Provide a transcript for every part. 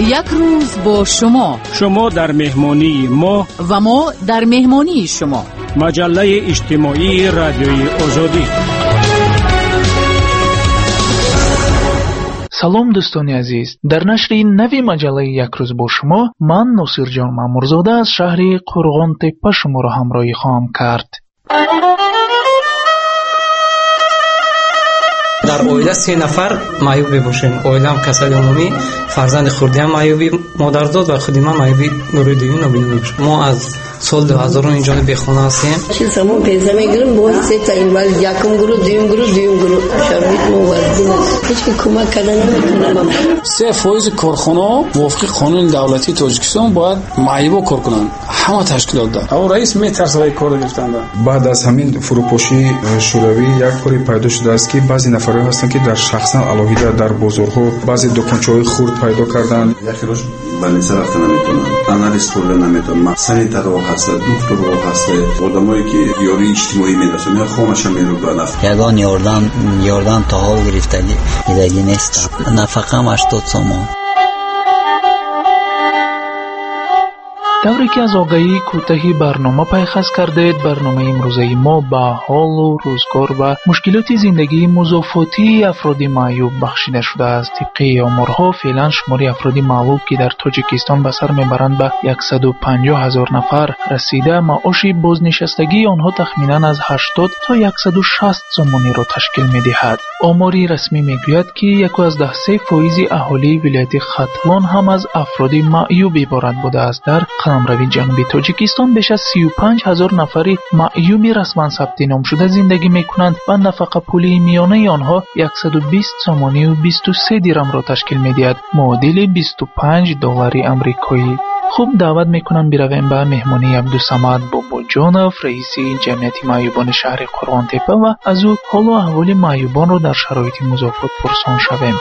یک روز با شما در مهمانی ما و ما در مهمانی شما. مجله اجتماعی رادیوی آزادی. سلام دوستان عزیز، در نشر نوی مجله یک روز با شما من ناصر جان مامورزاده از شهر قرغان تپه شما را همراهی خواهم کرد. در اویله 3 نفر معیوب باشیم. اویله هم کسل عمومی، فرزند خردی هم معیوبی مادر داد و خودی من معیوبی گروه دیوی نابینایی باشیم. ما از سال 2000 اینجا بیخونه هستیم. چیز همون پیزه میگیرم با 3 تا این ولی یکم گروه دویم گروه شربیت موردین است. هیچ که کمک کردن نمیکنم. 3% کارخانه موافق قانون دولتی تاجیکستان باید معیوب کار کنن. همه تشکیلات دارن. او رئیس میترسه کار گرفتن. بعد از همین فروپاشی شوروی یک کاری پیدا شده است که بعضی نفرها هستند که در شخصا الهیده در بازارها بعضی دکانچه‌های خرد پیدا کردن. یکی روز بالینسا رفتن نمیتونن، آنالیز کردن نمیتونن، سانیتارو هست، دکترو هست، آدمایی که یاری اجتماعی میرسن، خامش میرودن. یگان یاردن تا حال گرفتگی نیست. نفقه 80 تومان. دوری که از آگهی کوتاهی برنامه پیخست کردید، برنامه امروزه ما به حال و روزگار و مشکلات زندگی مضافاتی افراد معیوب بخشیده شده است. طبق آمارها فعلا شمار افراد معیوب که در تاجیکستان به سر میبرند به 150,000 نفر رسیده. معاش بازنشستگی آنها تخمینا از 80 تا 160 سومانی را تشکیل میدهد. آماری رسمی میگوید که 1.3% اهالی ولایت ختلان هم از افراد معیوب عبارت بوده است. در قلمرو جنوبی تاجیکستان بیش از 35,000 نفر معیوب رسما ثبت نام شده زندگی میکنند و نفقه پولی میانه آنها 120 سومانی و 23 درم را تشکیل میدهد، معادل $25 آمریکایی. خوب دعوت میکنم برویم به مهمانی عبدالصمد باباجانов، رئیس جمعیت معیوبان شهر قرغان تپه و از او حال و احوال معیوبان را در شرایط مضافات پرسان شویم.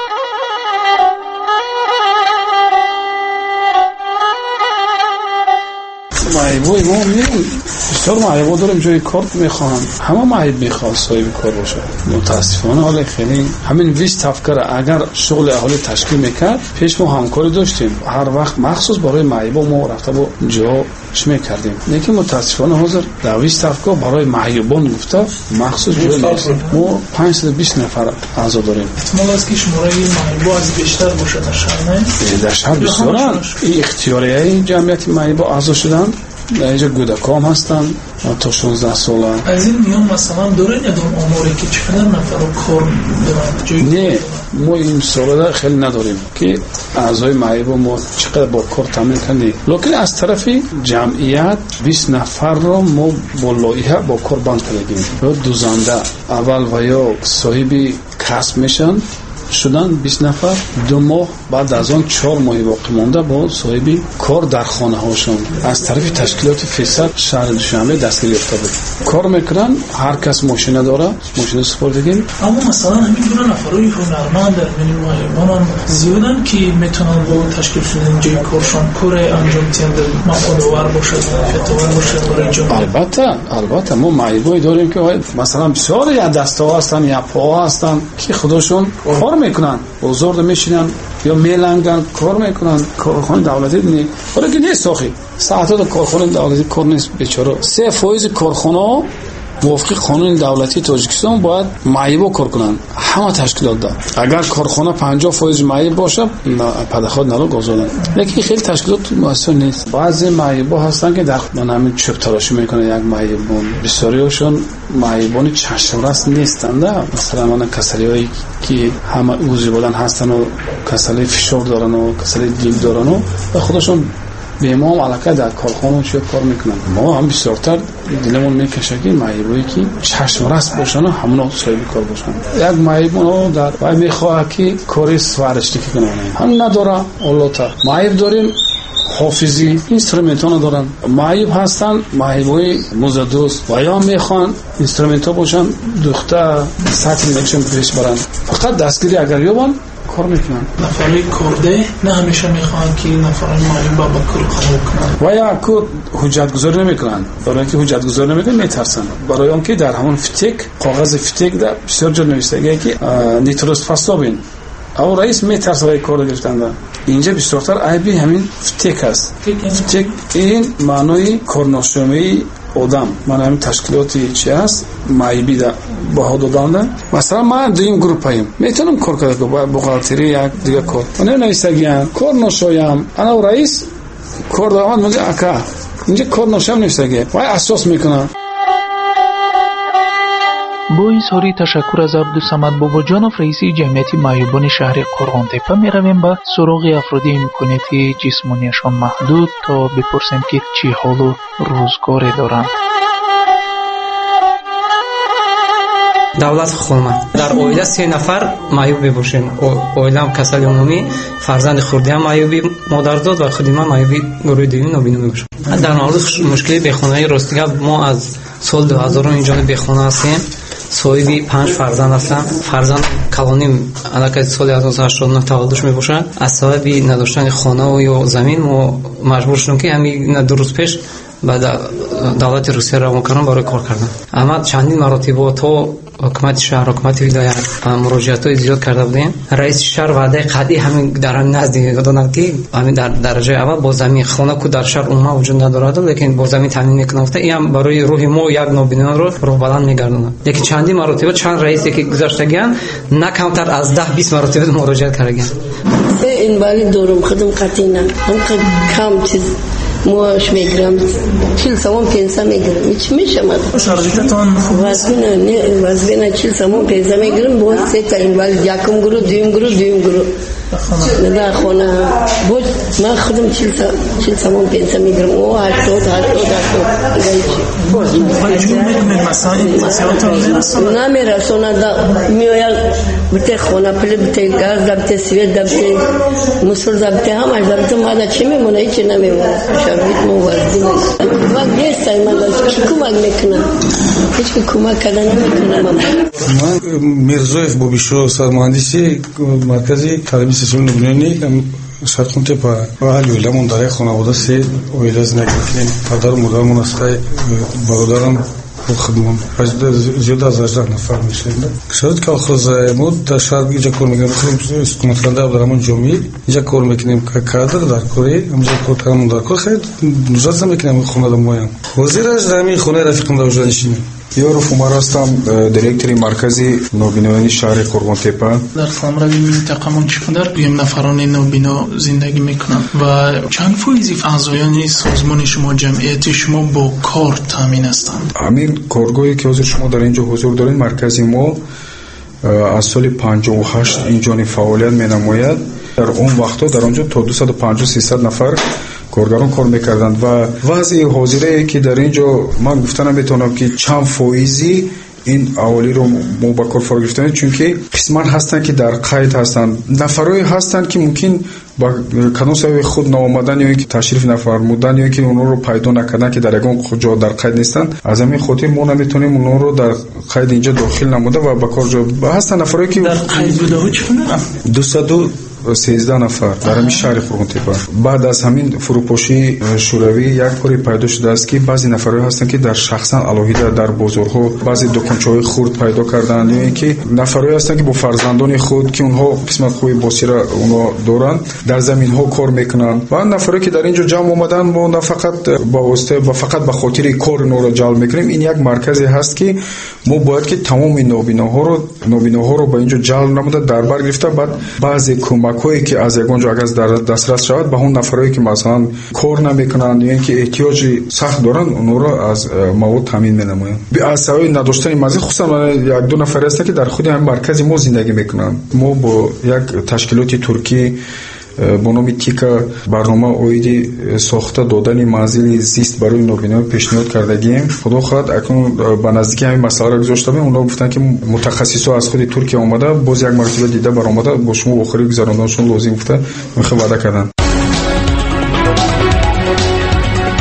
معیوب ما میگیم بسیار معیوب داریم، جای کار میخوان، همه معیوب میخوان صاحب کار باشه. متاسفانه حال خیلی همین 20 تفکر اگر شغل اهالی تشکیل میکرد پیش ما همکاری داشتیم، هر وقت مخصوص برای معیوب ما رفته با جاش میکردیم، لیکن متاسفانه حاضر در 20 تفکر برای معیوبان گفته مخصوص جای نیست. ما 520 نفر اعضا داریم. احتمال است که شماره معیوب از بیشتر باشه در شهر، نه؟ در شهر بسیارن. این اختیاریه جمعیت معیوب اعضا شدن، در اینجا گودکام هستن تا 16 ساله. از این میان مثلا دارین ادام آماری که چقدر نفر رو کار دارن؟ نه، ما این ساله خیلی نداریم که اعضای معیوب ما چقدر با کار تامین کنیم، لیکن از طرفی جمعیت 20 نفر رو ما با لایحه با کار بند کردیم. دوزنده اول و یا صاحبی کسب میشن شدن 20 نفر، 2 ماه بعد از آن 4 ماه باقی مانده با صاحبی کار در خانه هاشون از طرف تشکیلات فیصد شهر دوشنبه دستگیری یافته بود. کار میکنن، هر کس ماشین داره، ماشین سپردگی. اما مثلا همین دو نفرای هنرمند در میان معیوبان زیادن که میتونن با تشکیل شدن جای کارشون کار انجام بدن، مفادآور باشه، فتاور باشه برای جامعه. البته ما معیوبای داریم که مثلا بسیار یا دستا هستن یا پا هستن که خودشون کار میکنن، بزرگ میشینن یا میلنگن کار میکنن. کارخانه دولتی نیست، ولی که نیست آخی ساعتات کارخانه دولتی کار نیست بیچاره. 3% کارخانه موافق قانون دولتی تاجیکستان باید معیوب کار کنن. همه تشکیلات دارن. اگر کارخانه 50% معیوب باشه پداخواد نرو گذارن، لیکن خیلی تشکیلات مؤثر نیست. بعضی معیوب هستن که در همین چوب تراشی میکنه. یک معیوبون بسیاریشون معیوبان چشم رس نیستند. مثلا من کسلیایی که همه عضو بودن هستن و کسلی فشار دارن و کسلی دیگ دارن و خودشون به ما هم علاقه در کارخانه چه کار میکنن. ما هم بسیارتر دلمون میکشه که معیوبایی که چشم رس باشن و همونا صاحب کار باشن. یک معیوب در وای میخواد که کاری سوارشتی کنه، هم نداره. اولتا معیوب داریم حافظی اینسترومنت‌ها دارن. معیوب هستن معیوبای موزدوست و یا میخوان اینسترومنت‌ها باشن دختر سطح میشن پیش برن، فقط دستگیری اگر یابن کار میکنن. نفرای کرده نه همیشه میخوان که نفرای معیوب با کار کنن و یا کو حجت گذاری نمیکنن. برای اینکه حجت گذاری نمیکنن میترسن. برای اون که در همون فتیک کاغذ فتیک در بسیار جا نوشته که نیتروسفاسابین او رئیس میترسه کار گرفتن. اینجا بسیارتر عیبی همین فتک است. فتک این معنای کارنشینی آدم، معنی همین تشکیلاتی چی است معیبی ده با دادن. مثلا ما دویم گروپیم میتونم کار کنم با بغالتری یک دیگه کار من نویسگیم کار نشویم انا رئیس کار دارم میگه اکا اینجا کار نشویم نویسگیم وای اساس میکنم. با اظهاری تشکر از عبدالصمد باباجانов رئیس جمعیت معیوبان شهر قرغانتپه میرویم به سراغ افراد امکانات جسمانیشان محدود تا بپرسیم که چی حال و روزگاری دارند. давлат хурма дар оила 3 нафар маъюб мебошем. оилам касали умумӣ, фарзанди хурдиам маъюби модарзод ва худи ман маъюби гурӯҳи дуввуми нобино мебошам. дар мавриди мушкили бехонаи ростига мо аз соли 2000 инҷони бехона ҳастем. соҳиби 5 фарзанд ҳастам. фарзанд калоним аллакай соли 1989 таваллудш мебошад. аз сабаби надоштани хонаву ё замин мо маҷбур шудем ки ҳамин 2 рӯз пеш ба давлати русия равон кардам барои кор кардан. аммо чандин маротиба то ҳукумати шаҳр, ҳукумати вилоят муроҷиатҳои зиёд карда будем. раиси шаҳр ваъдаи қатъӣ ҳамин дар ҳамин назди доданд ки ҳамин дар дараҷаи аввал бо замин хона ку дар шаҳр умуман вуҷуд надорад, лекин бо замин таъмин мекунад. ин ҳам барои рӯҳи мо як нобиноро роҳбаланд мегардонад. лекин чандин маротиба чанд раисе ки гузаштагианд на камтар аз 10-20 маротиба муроҷиат кардагианд. инвалид дорум худам қатъӣ на кам чиз موش میگیرم 40 سوم پنسه میگیرم هیچ میشم وزن 40 سوم پنسه میگیرم با 3 تا اینوالید یکم گروه دویم گروه در خانه بود. من خودم 40 سوم پنسه میگیرم او 80 نمیرسونه میاید بته خانه پلی بته گاز دبته سویت دبته مسل دبته همش دبته ما چی میمونه هیچی نمیمونه. شرایط موازی نیست. وقت نیستای من هیچ کمک میکنم. هیچ کمک کردن نمیکنم. من میرزویف بوبیشو سرمهندسی مرکزی تعلیم سیستم نبیانی قرغانتپه و علیولمون در خانواده سه اویل زندگی میکنیم. پدر و مادرمون از برادرم خودمون زیاد از 18 نفر میشیم. شاید که آخر مود در شهر اینجا کار میکنیم. خودم استخدام کننده عبدالرحمن جامی اینجا کار میکنیم که کادر در کاری اینجا کار کردم در کار خیلی نجات میکنیم خونه دمویم. وزیرش زمین خونه رفیقم در اونجا نشینیم. یارو فومار هستم دیرکتوری مرکزی نوبینایی شهر قرغانتپه. در سامراوی منطقه‌مون چقدر بیم نفران نوبینا زندگی میکنن و چند فیصد اعضایان سازمان شما جمعیت شما با کار تامین هستند؟ همین کارگاهی که حضور شما در اینجا حضور دارین مرکزی ما از سال 58 اینجا فعالیت می‌نماید. در اون وقتا در آنجا تا 250-300 نفر کارگران کار میکردند و وضع حاضره که در اینجا من گفتن نمیتونم که چند فایزی این اولی رو ما با کار فرا گرفتن، چون که قسمان هستن که در قید هستن، نفرایی هستن که ممکن با کدام سبب خود ناآمدن یا اینکه تشریف نفرمودن یا اینکه اونها رو پیدا نکردن که در یگان جا در قید نیستن. از همین خاطر ما نمیتونیم اونها رو در قید اینجا داخل نموده و با کار جا هستن. نفرایی که در قید بوده چقدر؟ 213 نفر در همین شهر قرغانتپه. بعد از همین فروپاشی شوروی یک کاری پیدا شده است که بعضی نفرها هستند که در شخصا الهیده در بازارها بعضی دکانچه‌های خرد پیدا کردند یا اینکه نفرها هستند که با فرزندان خود که اونها قسمت خوبی بصیره اونها دارند در زمین‌ها کار میکنند و نفرایی که در اینجا جمع اومدن ما نه فقط با واسطه و فقط به خاطر کار اونها را جلب میکنیم. این یک مرکزی هست که ما باید که تمام نابیناها رو با اینجا جلب نموده در بر گرفته. بعد بعضی کمک‌هایی که از یگانجا اگر در دسترس شود به اون نفرایی که مثلا کار نمیکنند یا اینکه احتیاجی سخت دارند اونها رو از مواد تامین می‌نمایند. از سبب نداشتن مزید خصوصا یک دو نفر هستند که در خود همین مرکز ما زندگی میکنند. ما با یک تشکیلات ترکی با نام تیکا برنامه اویدی ساخته دادن منزل زیست برای نوبینا پیشنهاد کردگیم. خدا خواهد اکنون به نزدیکی همین مسئله را گذاشتم. اونا گفتن که متخصصا از خود ترکیه آمده باز یک مرتبه دیده بر آمده با شما بخوری گذراندنشون لازم گفته میخوام وعده کردن.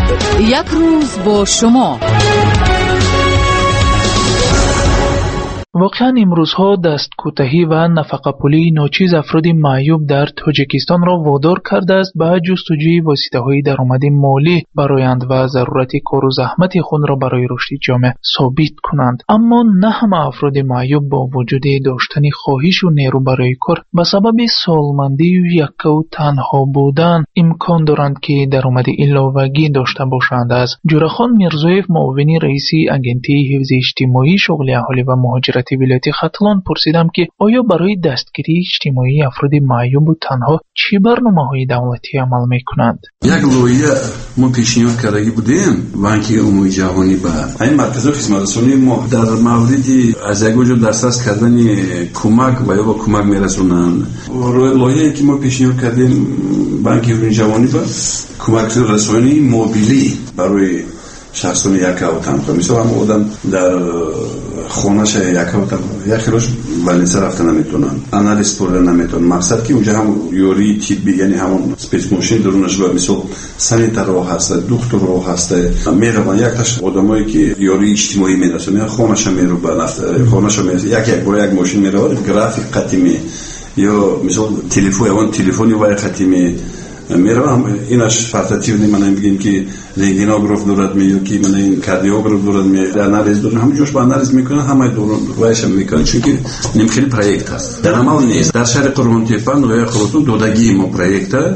یک روز با شما واقعا امروزها دستکوتهی و نفقه‌پولی ناچیز افراد معیوب در تاجیکستان را وادار کرده است به جستجوی واسطه‌های درآمد مالی برایند و ضرورت کار و زحمت خود را برای رشد جامعه ثابت کنند. اما نه همه افراد معیوب با وجود داشتن خواهش و نیرو برای کار به سبب سالمندی و یکه و تنها بودن امکان دارند که درآمد علاوه‌ای داشته باشند. از جورخان میرزویف، معاون رئیس اگنتی حفظ اجتماعی شغل اهالی و مهاجرت ولایت ختلان پرسیدم که آیا برای دستگیری اجتماعی افراد معیوب و تنها چه برنامه‌های دولتی عمل می‌کنند؟ یک لایحه ما پیشنهاد کرده بودیم بانک عمومی جهانی به این مرکز خدمات رسانی ما در مورد از یک وجود دسترس کردن کمک و یا با کمک میرسونند. لایحه‌ای که ما پیشنهاد کردیم بانک عمومی جهانی به کمک رسانی موبیلی برای شخصان یک اوتان، مثلا هم آدم در خونه‌ش یک اوتان یک روز بالینسه رفتن نمیتونن، آنالیز پردن نمیتونن. مقصد که اونجا هم یوری تیبی یعنی همون سپیس ماشین درونش با مثل سانیتر رو هسته، دکتر رو هسته، میروان یک تاش آدمایی که یوری اجتماعی میرسونه خونه‌ش میرو با نفت خونه‌ش میرسه یک برای یک ماشین میره گرافیک قدیمی یا مثلا تلفنی و قدیمی میرم اینش فرتاتیو من میگیم که رنتگنوگراف دورت میگه که من این کاردیوگراف دورت میگه آنالیز دورت همه جوش با آنالیز میکنن همه دورون وایش میکنن چون که نمیخواد پروژه هست در عمل نیست. در شهر قربان تپان و یا خودتون دودگی ما پروژه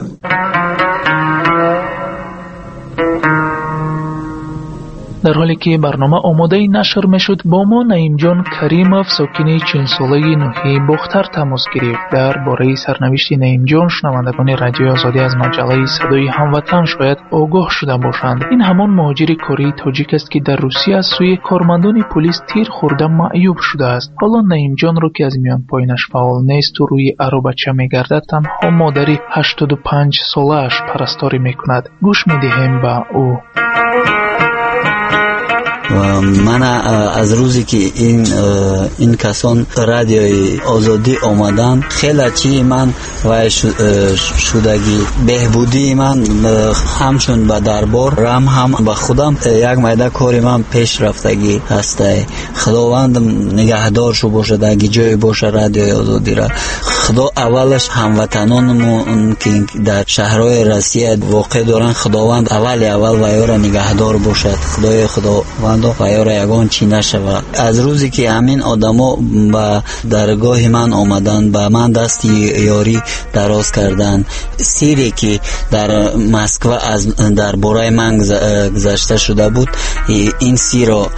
در حالی که برنامه آماده نشر میشد با ما نعیم جان کریموف ساکن 40 ساله نوحی بختر تماس گرفت. درباره سرنوشت نعیم جان شنوندگان رادیو آزادی از مجله صدای هموطن شاید آگاه شده باشند. این همان مهاجر کاری تاجیک است که در روسیه از سوی کارمندان پلیس تیر خورده معیوب شده است. حالا نعیم جان را که از میان پایینش فعال نیست و روی بچه میگردد تنها مادری 85 ساله‌اش پرستاری میکند. گوش میدهیم به او. و من از روزی که این کسان رادیوی آزادی آمدن خیلی چی من و شدگی بهبودی من همچون به دربار رم هم به خودم یک میده کاری من پیش رفتگی هسته. خداوند نگهدار شو باشه در جای باشه رادیوی آزادی را. خدا اولش هموطنانمون که در شهرهای روسیه واقع دارن خداوند اول و یارا نگهدار باشد. خداوند و یارا یگان چی نشود. از روزی که همین آدما به درگاه من آمدن به من دست یاری دراز کردن، سیری که در مسکو از درباره من گذشته شده بود این سیر را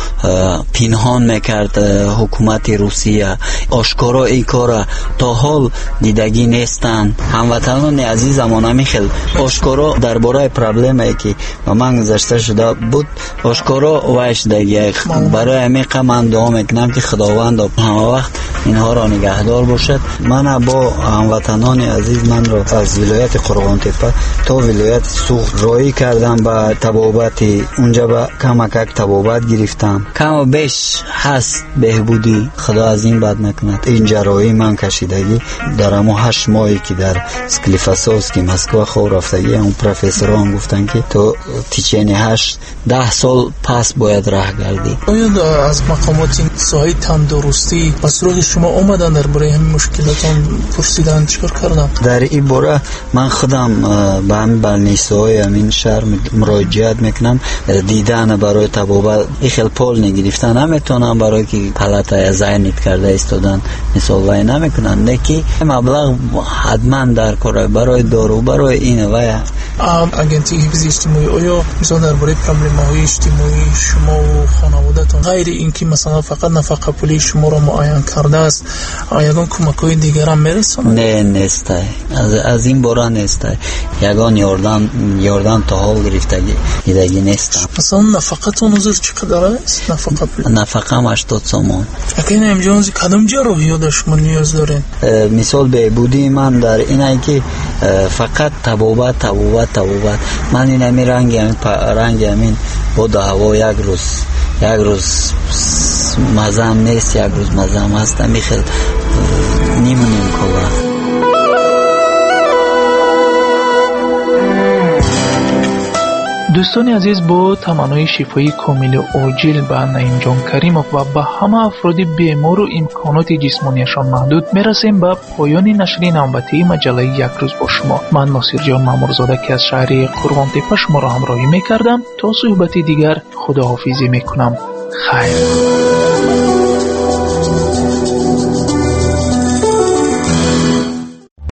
پنهان میکرد حکومت روسیه. آشکارا این کار تا حال دیدگی نیستن. هموطنان عزیزمان همیخل آشکارا درباره پرابلمی که به من گذشته شده بود آشکارا وایش دیگه. برای همین من دعا میکنم که خداوند همه وقت اینها را نگهدار باشد. من با هموطنان عزیز من را از ولایت قربان تپه تا ولایت سوخت رایی کردم به تبابت اونجا به کمک تبابت گرفتم. کم و بیش هست بهبودی. خدا از این بد نکند. این جرایی من کشیدگی در همون 8 ماهی که در سکلیفاسوفسکی مسکو خور رفتگی اون پروفسوران گفتن که تو تیچینی 8-10 سال پس باید راه گردی. آیا از مقامات ساحه تندرستی به سراغ شما اومدن درباره همین مشکلاتون پرسیدن چیکار کردن؟ در این باره من خودم به همین بالنیسه‌های همین شهر مراجعت میکنم. دیدن برای تبابت خیلی پول نگرفتن نمیتونم برای که پلاتای زاینت کرده استودن مثال وای نمیکنن نکی مبلغ حتما در کار برای دارو برای این وای اگنتی حفظ اجتماعی آیا مثلا درباره پروبلم‌های اجتماعی شما و خانواده‌تون غیر اینکه مثلا فقط نفقه پولی شما را معین کرده است یگان کمک‌های دیگر هم میرسونه؟ نه نیست. از این باره نیست. یگان یاردن تا حال گرفتگی دیدگی نیست. مثلا نفقتون حضور چقدر است؟ نفقه 80 سومون. اگه نمی‌جون کدام جراحی شما نیاز دارین؟ مثال بهبودی من در اینه که فقط تبابت من این همین رنگ همین بود هوا یک روز مزم نیست یک روز مزم هست میخیل نیم کلا. دوستان عزیز، با تمنای شفای کامل و عاجل به نعیم جان کریمов و به همه افراد بیمار و امکانات جسمانیشان محدود میرسیم به پایان نشر نوبتی مجله یک روز با شما. من ناصر جان مامورزاده که از شهر قربان تپه شما را همراهی میکردم. تا صحبت دیگر خداحافظی میکنم. خیر.